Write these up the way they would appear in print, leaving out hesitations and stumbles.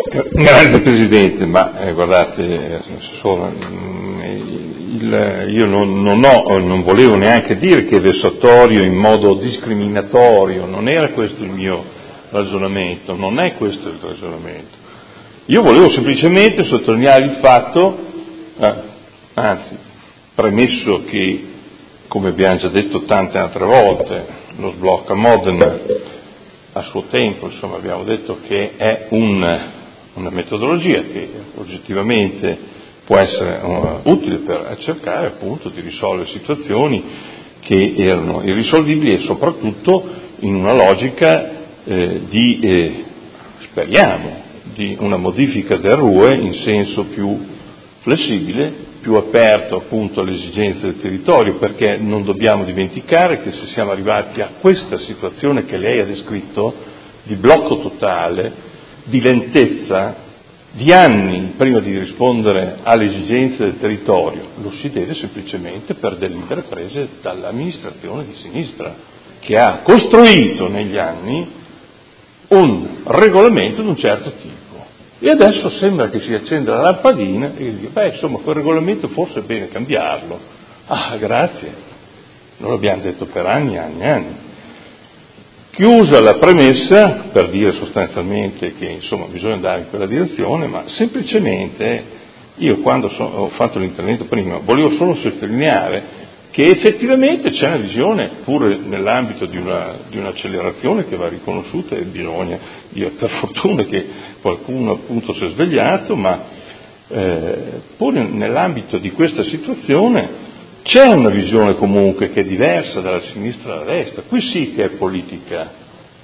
Grazie Presidente, ma guardate, io non volevo neanche dire che è vessatorio in modo discriminatorio, non era questo il mio ragionamento, non è questo il ragionamento. Io volevo semplicemente sottolineare il fatto, anzi, premesso che, come abbiamo già detto tante altre volte, lo sblocca Modena a suo tempo, insomma, abbiamo detto che è una metodologia che oggettivamente può essere utile per cercare appunto di risolvere situazioni che erano irrisolvibili e soprattutto in una logica speriamo, di una modifica del RUE in senso più flessibile, più aperto appunto alle esigenze del territorio, perché non dobbiamo dimenticare che se siamo arrivati a questa situazione che lei ha descritto, di blocco totale, di lentezza, di anni prima di rispondere alle esigenze del territorio, lo si deve semplicemente per delibere prese dall'amministrazione di sinistra, che ha costruito negli anni un regolamento di un certo tipo. E adesso sembra che si accenda la lampadina e dice, insomma, quel regolamento forse è bene cambiarlo. Ah, grazie, non l'abbiamo detto per anni. Chiusa la premessa, per dire sostanzialmente che insomma bisogna andare in quella direzione, ma semplicemente io quando ho fatto l'intervento prima volevo solo sottolineare che effettivamente c'è una visione, pure nell'ambito di un'accelerazione che va riconosciuta e bisogna, per fortuna che qualcuno appunto si è svegliato, ma pure nell'ambito di questa situazione c'è una visione comunque che è diversa dalla sinistra alla destra. Qui sì che è politica,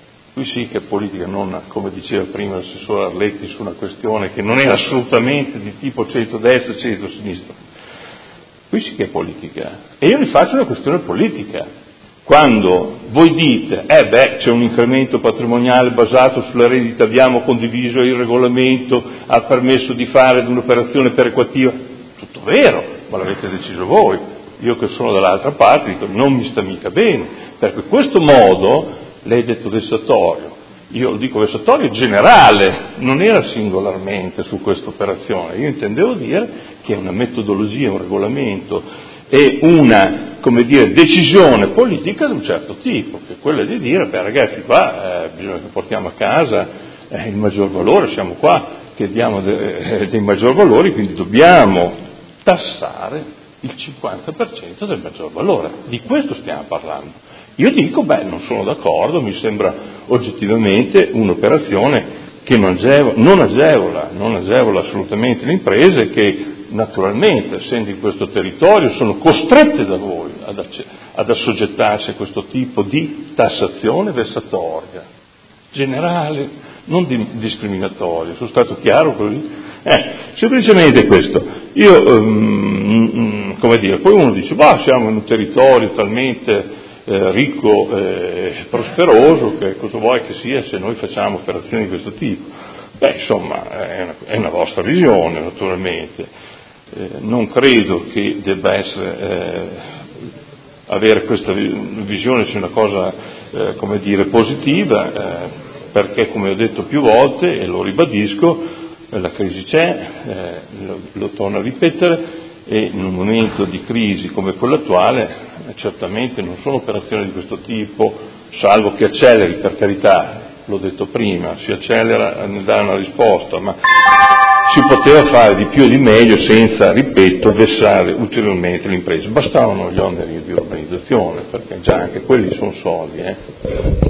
non come diceva prima l'assessore Arletti su una questione che non è assolutamente di tipo centrodestra e centrosinistra. Qui sì che è politica. E io vi faccio una questione politica. Quando voi dite, c'è un incremento patrimoniale basato sulla rendita, abbiamo condiviso il regolamento, ha permesso di fare un'operazione perequativa, tutto vero, ma l'avete deciso voi. Io che sono dall'altra parte dico, non mi sta mica bene, perché questo modo, lei ha detto vessatorio, io lo dico vessatorio generale, non era singolarmente su questa operazione, io intendevo dire che è una metodologia, un regolamento e una, decisione politica di un certo tipo, che è quella di dire, ragazzi, qua bisogna che portiamo a casa il maggior valore, siamo qua che diamo dei maggior valori, quindi dobbiamo tassare il 50% del maggior valore. Di questo stiamo parlando. Io dico, non sono d'accordo, mi sembra oggettivamente un'operazione che non agevola assolutamente le imprese che naturalmente, essendo in questo territorio, sono costrette da voi ad assoggettarsi a questo tipo di tassazione vessatoria, generale, non discriminatoria. Sono stato chiaro così? Semplicemente questo. Io, poi uno dice, siamo in un territorio talmente ricco e prosperoso che cosa vuoi che sia se noi facciamo operazioni di questo tipo? Insomma, è una vostra visione, naturalmente. Non credo che debba avere questa visione sia una cosa, positiva, perché come ho detto più volte, e lo ribadisco, la crisi c'è, lo torno a ripetere, e in un momento di crisi come quello attuale certamente non sono operazioni di questo tipo, salvo che acceleri, per carità, l'ho detto prima, si accelera nel dare una risposta, ma si poteva fare di più e di meglio senza, ripeto, vessare ulteriormente le imprese. Bastavano gli oneri di urbanizzazione, perché già anche quelli sono soldi,